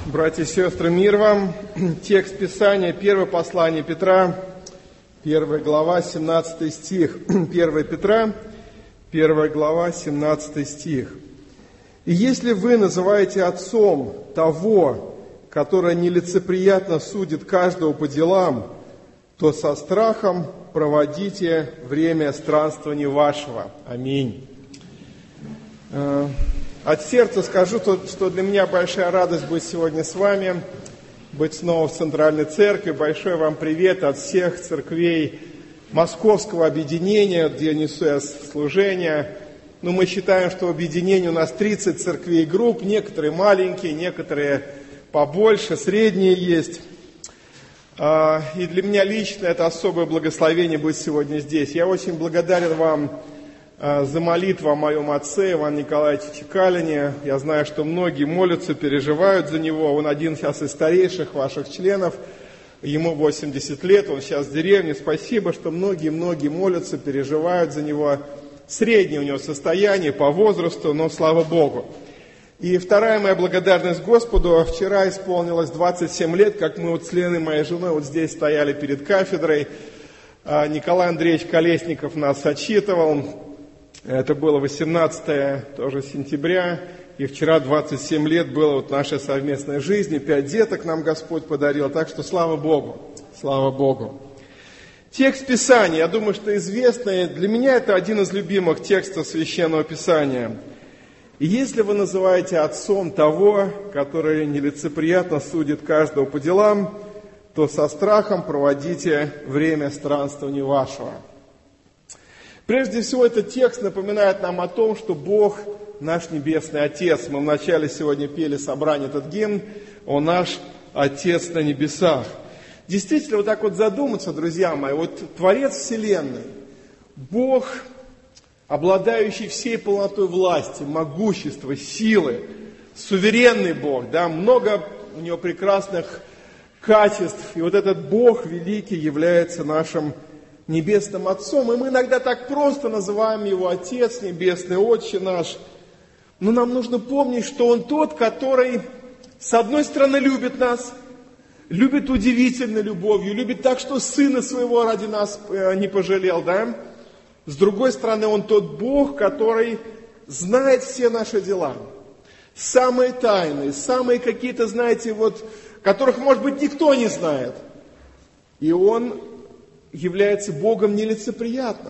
Братья и сестры, мир вам. Текст Писания, первое послание Петра, 1 глава, 17 стих. 1 Петра, 1 глава, 17 стих. «И если вы называете отцом того, который нелицеприятно судит каждого по делам, то со страхом проводите время странствования вашего». Аминь. От сердца скажу, что для меня большая радость быть сегодня с вами, быть снова в Центральной Церкви. Большой вам привет от всех церквей Московского объединения, где несу я служение. Мы считаем, что в объединении у нас 30 церквей и групп, некоторые маленькие, некоторые побольше, средние есть. И для меня лично это особое благословение быть сегодня здесь. Я очень благодарен вам за молитву о моем отце Иване Николаевиче Чекалине. Я знаю, что многие молятся, переживают за него. Он один сейчас из старейших ваших членов. Ему 80 лет, он сейчас в деревне. Спасибо, что многие молятся, переживают за него. Среднее у него состояние по возрасту, но слава Богу. И вторая моя благодарность Господу. Вчера исполнилось 27 лет, как мы с Леной, моей женой, вот здесь стояли перед кафедрой. Николай Андреевич Колесников нас отчитывал. Это было 18 тоже сентября, и вчера 27 лет было нашей совместной жизни, 5 деток нам Господь подарил, так что слава Богу, слава Богу. Текст Писания, я думаю, что известный, для меня это один из любимых текстов Священного Писания. «И если вы называете отцом того, который нелицеприятно судит каждого по делам, то со страхом проводите время странствования вашего». Прежде всего, этот текст напоминает нам о том, что Бог наш Небесный Отец. Мы вначале сегодня пели собрание этот гимн «О наш Отец на небесах». Действительно, вот так вот задуматься, друзья мои, вот Творец Вселенной, Бог, обладающий всей полнотой власти, могущества, силы, суверенный Бог, да, много у Него прекрасных качеств. И вот этот Бог великий является нашим Небесным Отцом, и мы иногда так просто называем Его Отец Небесный, Отче наш. Но нам нужно помнить, что Он тот, который, с одной стороны, любит нас, любит удивительной любовью, любит так, что Сына Своего ради нас не пожалел, да? С другой стороны, Он тот Бог, который знает все наши дела, самые тайные, самые какие-то, знаете, которых, может быть, никто не знает. И Он является Богом нелицеприятным.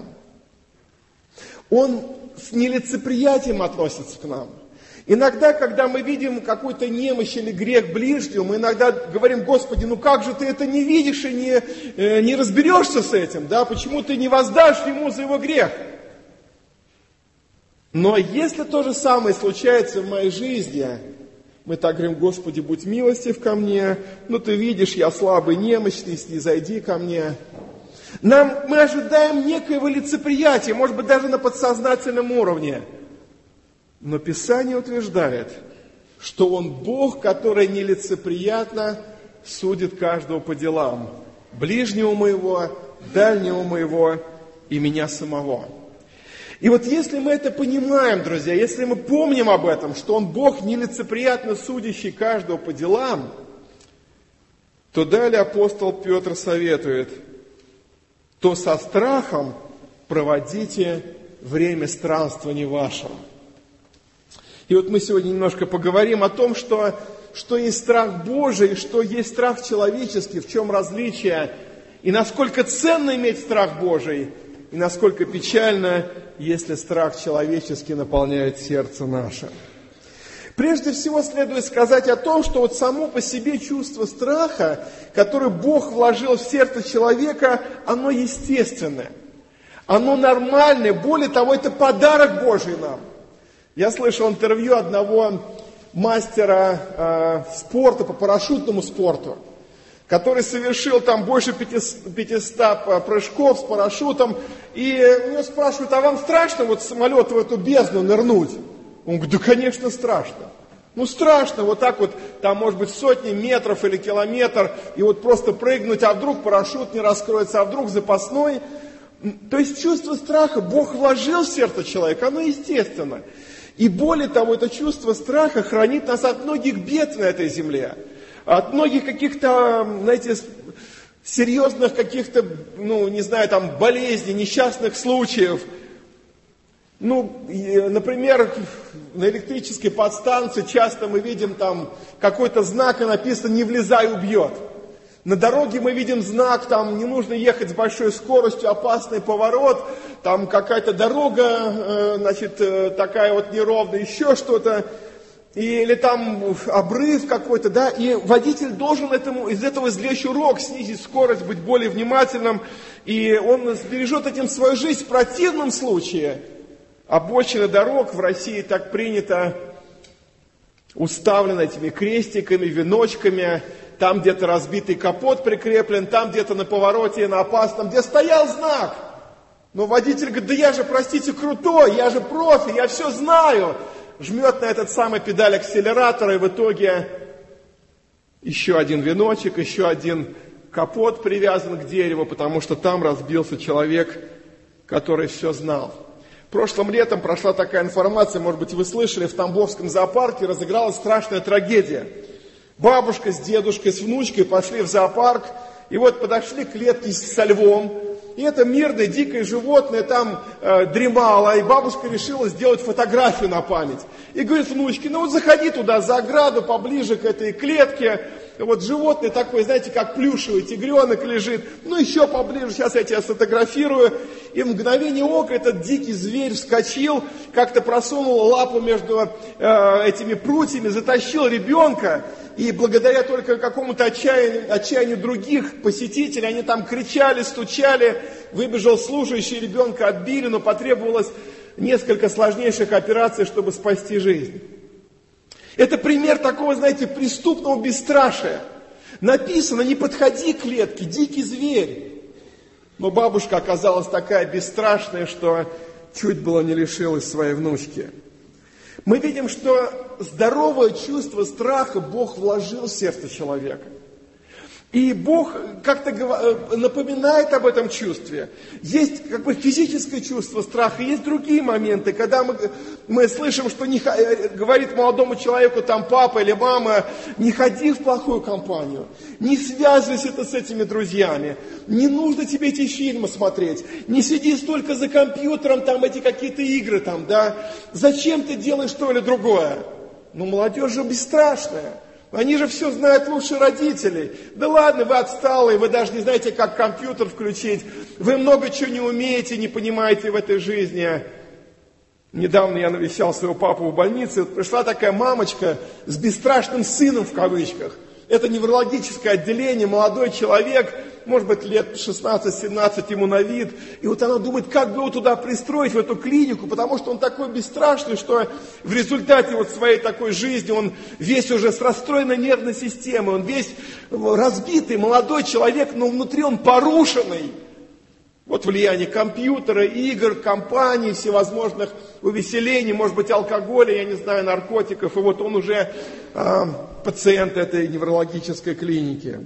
Он с нелицеприятием относится к нам. Иногда, когда мы видим какую-то немощь или грех ближнего, мы иногда говорим: Господи, как же ты это не видишь и не разберешься с этим, да? Почему ты не воздашь ему за его грех? Но если то же самое случается в моей жизни, мы так говорим: Господи, будь милостив ко мне, ты видишь, я слабый, немощный, снизойди ко мне. Мы ожидаем некоего лицеприятия, может быть, даже на подсознательном уровне. Но Писание утверждает, что Он Бог, который нелицеприятно судит каждого по делам. Ближнего моего, дальнего моего и меня самого. И если мы это понимаем, друзья, если мы помним об этом, что Он Бог, нелицеприятно судящий каждого по делам, то далее апостол Петр советует: то со страхом проводите время странствования вашего. И мы сегодня немножко поговорим о том, что есть страх Божий, что есть страх человеческий, в чем различие, и насколько ценно иметь страх Божий, и насколько печально, если страх человеческий наполняет сердце наше. Прежде всего, следует сказать о том, что само по себе чувство страха, которое Бог вложил в сердце человека, оно естественное, оно нормальное, более того, это подарок Божий нам. Я слышал интервью одного мастера спорта по парашютному спорту, который совершил больше 500 прыжков с парашютом, и у него спрашивают: а вам страшно самолет в эту бездну нырнуть? Он говорит: да, конечно, страшно. Страшно, там может быть сотни метров или километр, и просто прыгнуть, а вдруг парашют не раскроется, а вдруг запасной. То есть чувство страха Бог вложил в сердце человека, оно естественно. И более того, это чувство страха хранит нас от многих бед на этой земле, от многих каких-то, знаете, серьезных каких-то, болезней, несчастных случаев. Например, на электрической подстанции часто мы видим там какой-то знак, и написано «Не влезай, убьет». На дороге мы видим знак, там не нужно ехать с большой скоростью, опасный поворот, там какая-то дорога, такая вот неровная, еще что-то, или там обрыв какой-то, да, и водитель должен из этого извлечь урок, снизить скорость, быть более внимательным, и он сбережет этим свою жизнь. В противном случае обочины дорог в России так принято уставлены этими крестиками, веночками. Там где-то разбитый капот прикреплен, там где-то на повороте, на опасном, где стоял знак. Но водитель говорит: да я же, простите, крутой, я же профи, я все знаю. Жмет на этот самый педаль акселератора, и в итоге еще один веночек, еще один капот привязан к дереву, потому что там разбился человек, который все знал. Прошлым летом прошла такая информация, может быть, вы слышали, в Тамбовском зоопарке разыгралась страшная трагедия. Бабушка с дедушкой, с внучкой пошли в зоопарк, и вот подошли к клетке со львом, и это мирное дикое животное там дремало, и бабушка решила сделать фотографию на память. И говорит внучке: заходи туда, за ограду, поближе к этой клетке, вот животное такое, знаете, как плюшевый тигренок лежит, еще поближе, сейчас я тебя сфотографирую. И в мгновение ока этот дикий зверь вскочил, как-то просунул лапу между этими прутьями, затащил ребенка. И благодаря только какому-то отчаянию других посетителей, они там кричали, стучали, выбежал служащий, ребенка отбили, но потребовалось несколько сложнейших операций, чтобы спасти жизнь. Это пример такого, знаете, преступного бесстрашия. Написано: не подходи к клетке, дикий зверь. Но бабушка оказалась такая бесстрашная, что чуть было не лишилась своей внучки. Мы видим, что здоровое чувство страха Бог вложил в сердце человека. И Бог как-то напоминает об этом чувстве. Есть физическое чувство страха, есть другие моменты, когда мы слышим, что говорит молодому человеку там папа или мама: не ходи в плохую компанию, не связывайся с этими друзьями, не нужно тебе эти фильмы смотреть, не сиди столько за компьютером, там эти какие-то игры там, да, зачем ты делаешь то или другое? Молодежь же бесстрашная. Они же все знают лучше родителей. Да ладно, вы отсталые, вы даже не знаете, как компьютер включить. Вы много чего не умеете, не понимаете в этой жизни. Недавно я навещал своего папу в больнице. Вот пришла такая мамочка с бесстрашным сыном в кавычках. Это неврологическое отделение, молодой человек, может быть, лет 16-17 ему на вид. И вот она думает, как бы его туда пристроить, в эту клинику, потому что он такой бесстрашный, что в результате вот своей такой жизни он весь уже с расстроенной нервной системой, он весь разбитый, молодой человек, но внутри он порушенный. Вот влияние компьютера, игр, компаний, всевозможных увеселений, может быть, алкоголя, я не знаю, наркотиков. И вот он уже пациент этой неврологической клиники.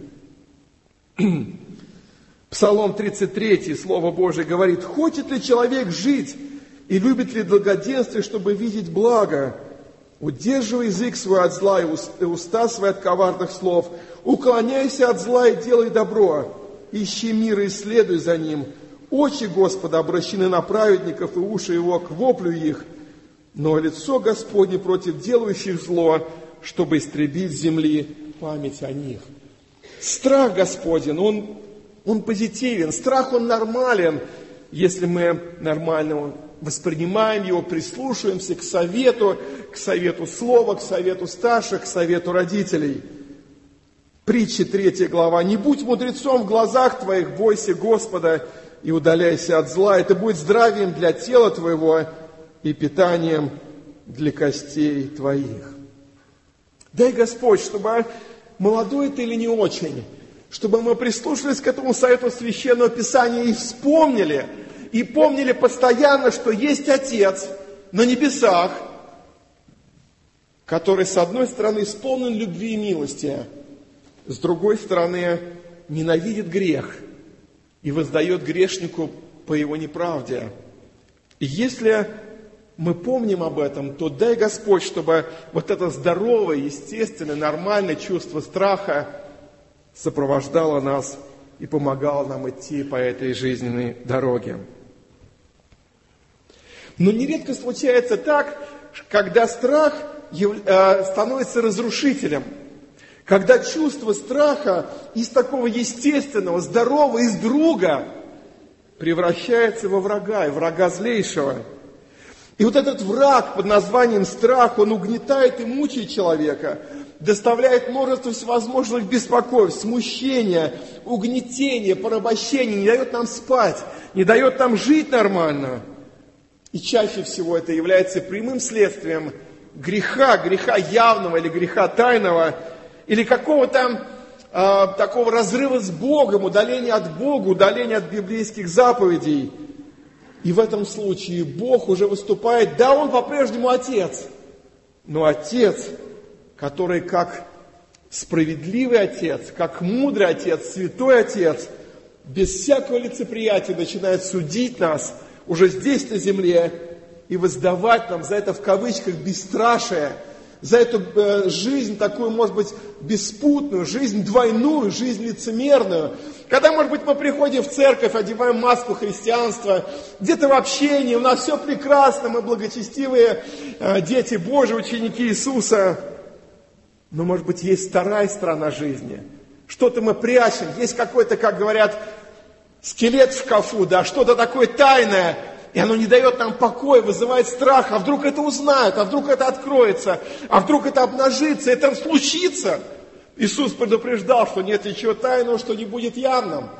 Псалом 33, Слово Божие говорит: «Хочет ли человек жить и любит ли благоденствие, чтобы видеть благо? Удерживай язык свой от зла и уста свои от коварных слов. Уклоняйся от зла и делай добро. Ищи мира и следуй за ним. Очи Господа обращены на праведников, и уши его к воплю их. Но лицо Господне против делающих зло, чтобы истребить с земли память о них». Страх Господень, он позитивен, страх он нормален, если мы нормально воспринимаем его, прислушиваемся к совету слова, к совету старших, к совету родителей. Притча 3 глава. «Не будь мудрецом в глазах твоих, бойся Господа и удаляйся от зла. Это будет здравием для тела твоего и питанием для костей твоих». Дай Господь, чтобы молодой ты или не очень, чтобы мы прислушались к этому совету Священного Писания и помнили постоянно, что есть Отец на небесах, который, с одной стороны, исполнен любви и милости, с другой стороны, ненавидит грех и воздает грешнику по его неправде. И если мы помним об этом, то дай Господь, чтобы вот это здоровое, естественное, нормальное чувство страха сопровождало нас и помогало нам идти по этой жизненной дороге. Но нередко случается так, когда страх становится разрушителем, когда чувство страха из такого естественного, здорового, из друга превращается во врага, и врага злейшего. И вот этот враг под названием страх, он угнетает и мучает человека, доставляет множество всевозможных беспокойств, смущения, угнетения, порабощения, не дает нам спать, не дает нам жить нормально. И чаще всего это является прямым следствием греха явного или греха тайного, или какого-то такого разрыва с Богом, удаления от Бога, удаления от библейских заповедей. И в этом случае Бог уже выступает, да, Он по-прежнему Отец, но Отец, который как справедливый Отец, как мудрый Отец, святой Отец, без всякого лицеприятия начинает судить нас уже здесь на земле и воздавать нам за это в кавычках бесстрашие, за эту жизнь такую, может быть, беспутную, жизнь двойную, жизнь лицемерную. Когда, может быть, мы приходим в церковь, одеваем маску христианства, где-то в общении, у нас все прекрасно, мы благочестивые дети Божьи, ученики Иисуса. Но, может быть, есть вторая сторона жизни. Что-то мы прячем, есть какой-то, как говорят, скелет в шкафу, да, что-то такое тайное, и оно не дает нам покоя, вызывает страх. А вдруг это узнают, а вдруг это откроется, а вдруг это обнажится, это случится. Иисус предупреждал, что нет ничего тайного, что не будет явным.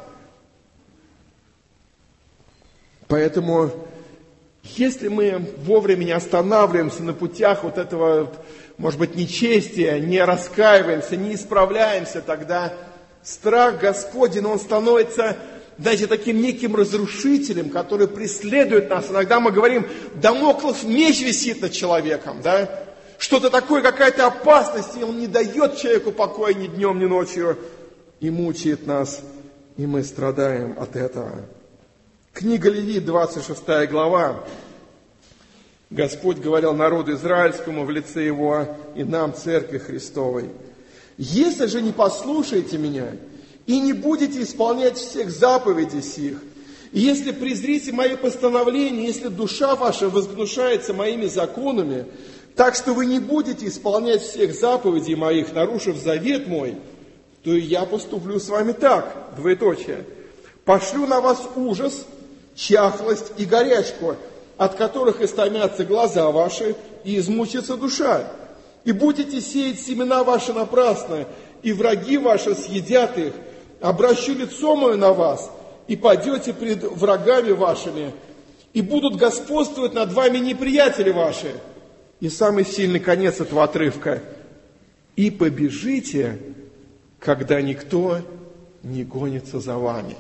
Поэтому, если мы вовремя не останавливаемся на путях вот этого, может быть, нечестия, не раскаиваемся, не исправляемся, тогда страх Господень, он становится, знаете, таким неким разрушителем, который преследует нас. Иногда мы говорим, дамоклов меч висит над человеком, да? Что-то такое, какая-то опасность, и он не дает человеку покоя ни днем, ни ночью, и мучает нас, и мы страдаем от этого. Книга Левит, 26 глава. Господь говорил народу израильскому в лице его и нам, Церкви Христовой: «Если же не послушаете меня и не будете исполнять всех заповедей сих, и если презрите мои постановления, если душа ваша возгнушается моими законами, так что вы не будете исполнять всех заповедей моих, нарушив завет мой, то и я поступлю с вами так, двоеточие, пошлю на вас ужас, чахлость и горячку, от которых истомятся глаза ваши и измучится душа. И будете сеять семена ваши напрасно, и враги ваши съедят их. Обращу лицо мое на вас, и падете пред врагами вашими, и будут господствовать над вами неприятели ваши». И самый сильный конец этого отрывка: «И побежите, когда никто не гонится за вами».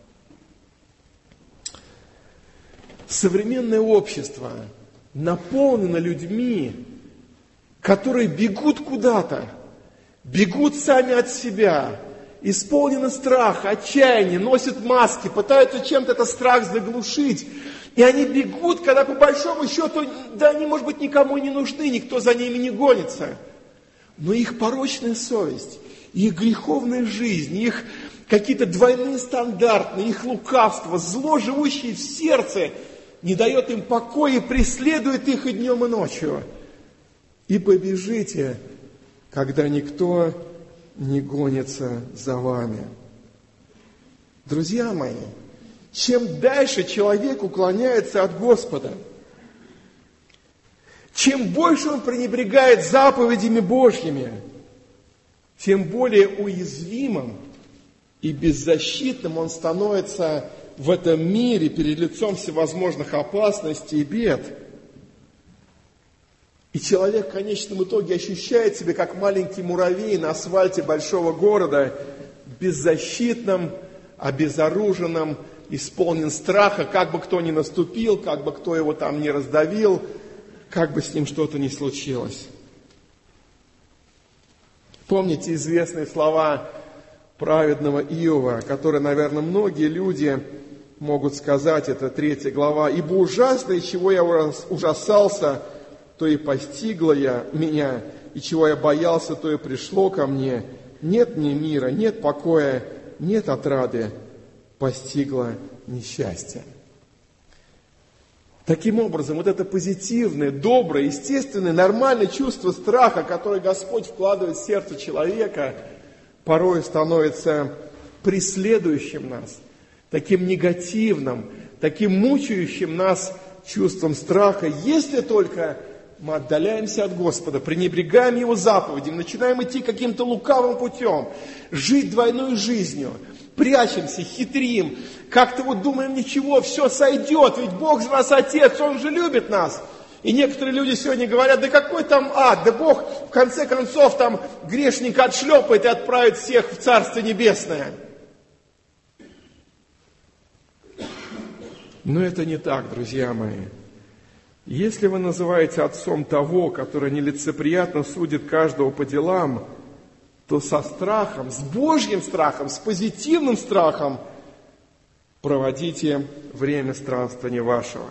Современное общество наполнено людьми, которые бегут куда-то, бегут сами от себя, исполнены страха, отчаяния, носят маски, пытаются чем-то этот страх заглушить. И они бегут, когда по большому счету, да они, может быть, никому не нужны, никто за ними не гонится. Но их порочная совесть, их греховная жизнь, их какие-то двойные стандарты, их лукавство, зло, живущее в сердце, не дает им покоя и преследует их и днем, и ночью. И побежите, когда никто не гонится за вами. Друзья мои, чем дальше человек уклоняется от Господа, чем больше он пренебрегает заповедями Божьими, тем более уязвимым и беззащитным он становится в этом мире перед лицом всевозможных опасностей и бед. И человек в конечном итоге ощущает себя как маленький муравей на асфальте большого города, беззащитным, обезоруженным, исполнен страха, как бы кто ни наступил, как бы кто его там не раздавил, как бы с ним что-то ни случилось. Помните известные слова праведного Иова, которые, наверное, многие люди могут сказать, это 3 глава, «Ибо ужасное, чего я ужасался, то и постигло меня, и чего я боялся, то и пришло ко мне. Нет мне мира, нет покоя, нет отрады, постигло несчастье». Таким образом, вот это позитивное, доброе, естественное, нормальное чувство страха, которое Господь вкладывает в сердце человека, порой становится преследующим нас, таким негативным, таким мучающим нас чувством страха, если только мы отдаляемся от Господа, пренебрегаем Его заповедям, начинаем идти каким-то лукавым путем, жить двойной жизнью, прячемся, хитрим, как-то вот думаем, ничего, все сойдет, ведь Бог же нас Отец, Он же любит нас. И некоторые люди сегодня говорят, да какой там ад, да Бог в конце концов там грешника отшлепает и отправит всех в Царство Небесное. Но это не так, друзья мои. Если вы называете отцом того, который нелицеприятно судит каждого по делам, то со страхом, с Божьим страхом, с позитивным страхом проводите время странствования вашего.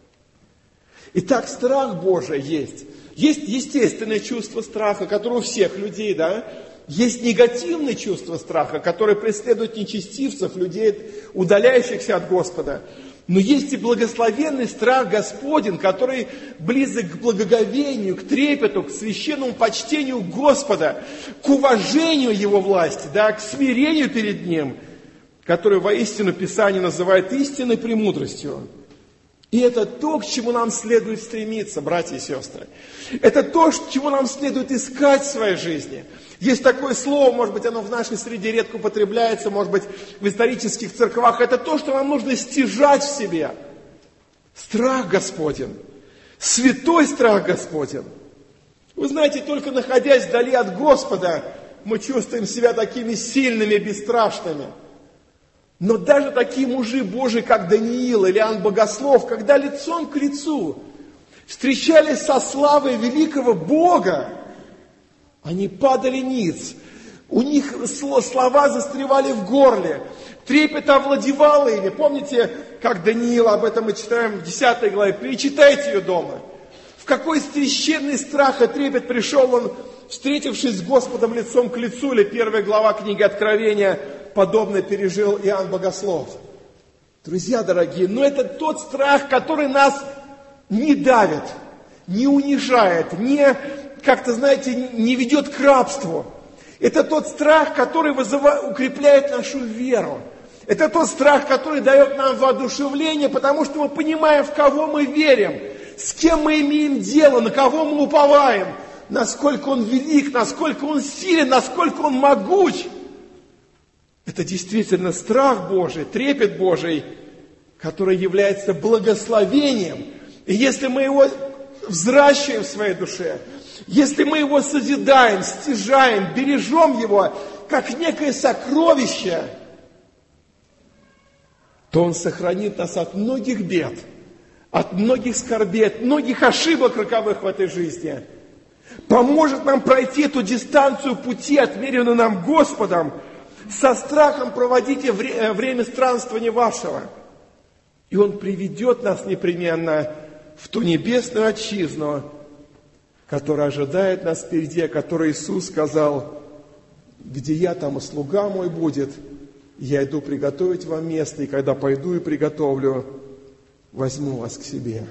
Итак, страх Божий есть. Есть естественное чувство страха, которое у всех людей, да? Есть негативное чувство страха, которое преследует нечестивцев, людей, удаляющихся от Господа. Но есть и благословенный страх Господень, который близок к благоговению, к трепету, к священному почтению Господа, к уважению Его власти, да, к смирению перед Ним, который воистину Писание называет истинной премудростью. И это то, к чему нам следует стремиться, братья и сестры. Это то, чего нам следует искать в своей жизни. Есть такое слово, может быть, оно в нашей среде редко употребляется, может быть, в исторических церквах. Это то, что нам нужно стяжать в себе. Страх Господень. Святой страх Господень. Вы знаете, только находясь вдали от Господа, мы чувствуем себя такими сильными, бесстрашными. Но даже такие мужи Божии, как Даниил или Иоанн Богослов, когда лицом к лицу встречались со славой великого Бога, они падали ниц, у них слова застревали в горле, трепет овладевал ими. Помните, как Даниил, об этом мы читаем в 10 главе, перечитайте ее дома. В какой священный страх и трепет пришел он, встретившись с Господом лицом к лицу, или 1 глава книги Откровения, подобно пережил Иоанн Богослов. Друзья дорогие, но это тот страх, который нас не давит, не унижает, не, как-то, знаете, не ведет к рабству. Это тот страх, который укрепляет нашу веру. Это тот страх, который дает нам воодушевление, потому что мы понимаем, в кого мы верим, с кем мы имеем дело, на кого мы уповаем, насколько Он велик, насколько Он силен, насколько Он могуч. Это действительно страх Божий, трепет Божий, который является благословением. И если мы его взращиваем в своей душе, если мы его созидаем, стяжаем, бережем его, как некое сокровище, то он сохранит нас от многих бед, от многих скорбей, от многих ошибок роковых в этой жизни. Поможет нам пройти эту дистанцию пути, отмеренную нам Господом. Со страхом проводите время странствования вашего. И Он приведет нас непременно в ту небесную отчизну, которая ожидает нас впереди, о которой Иисус сказал: где я, там и слуга мой будет, я иду приготовить вам место, и когда пойду и приготовлю, возьму вас к себе.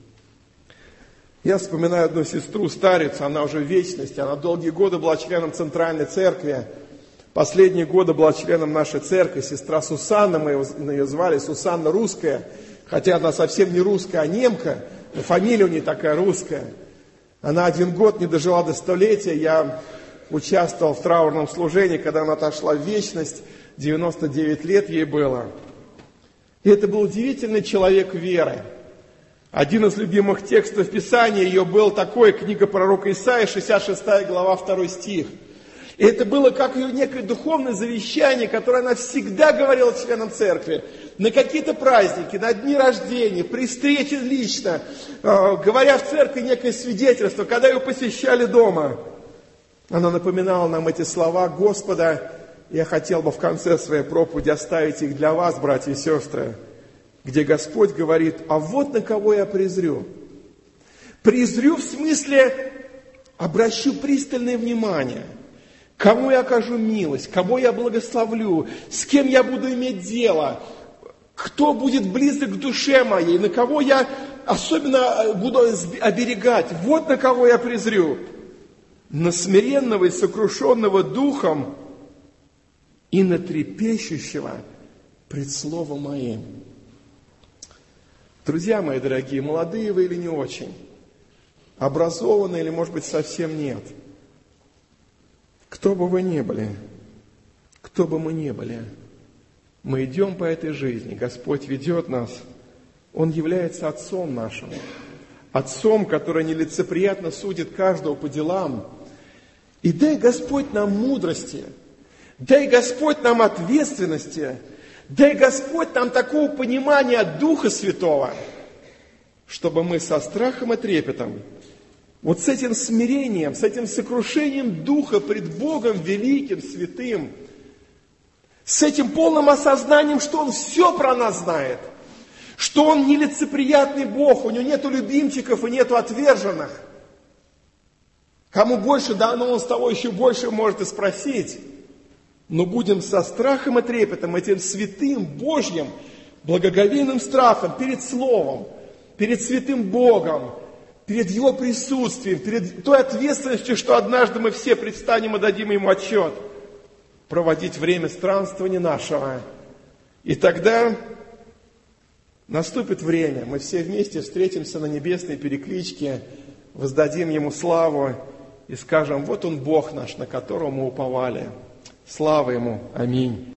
Я вспоминаю одну сестру, старицу, она уже в вечности, она долгие годы была членом Центральной Церкви. Последние годы была членом нашей церкви, сестра Сусанна, мы ее звали, Сусанна русская, хотя она совсем не русская, а немка, но фамилия у нее такая русская. Она 1 год не дожила до 100-летия, я участвовал в траурном служении, когда она отошла в вечность, 99 лет ей было. И это был удивительный человек веры. Один из любимых текстов Писания ее был такой, книга пророка Исаии, 66 глава, 2 стих. И это было как ее некое духовное завещание, которое она всегда говорила членам церкви. На какие-то праздники, на дни рождения, при встрече лично, говоря в церкви некое свидетельство, когда ее посещали дома. Она напоминала нам эти слова Господа. Я хотел бы в конце своей проповеди оставить их для вас, братья и сестры. где Господь говорит: а вот на кого я презрю. Презрю в смысле обращу пристальное внимание, кому я окажу милость, кого я благословлю, с кем я буду иметь дело, кто будет близок к душе моей, на кого я особенно буду оберегать. Вот на кого я презрю. На смиренного и сокрушенного духом и на трепещущего пред словом моим. Друзья мои дорогие, молодые вы или не очень, образованные или, может быть, совсем нет. Кто бы вы ни были, кто бы мы ни были, мы идем по этой жизни, Господь ведет нас, Он является Отцом нашим, Отцом, который нелицеприятно судит каждого по делам. И дай Господь нам мудрости, дай Господь нам ответственности, дай Господь нам такого понимания от Духа Святого, чтобы мы со страхом и трепетом, вот с этим смирением, с этим сокрушением Духа пред Богом великим, святым, с этим полным осознанием, что Он все про нас знает, что Он нелицеприятный Бог, у Него нету любимчиков и нету отверженных. Кому больше дано, он с того еще больше может и спросить. Но будем со страхом и трепетом, этим святым Божьим, благоговейным страхом перед Словом, перед святым Богом, перед Его присутствием, перед той ответственностью, что однажды мы все предстанем и дадим Ему отчет, проводить время странствования нашего. И тогда наступит время, мы все вместе встретимся на небесной перекличке, воздадим Ему славу и скажем: вот Он Бог наш, на которого мы уповали. Слава Ему. Аминь.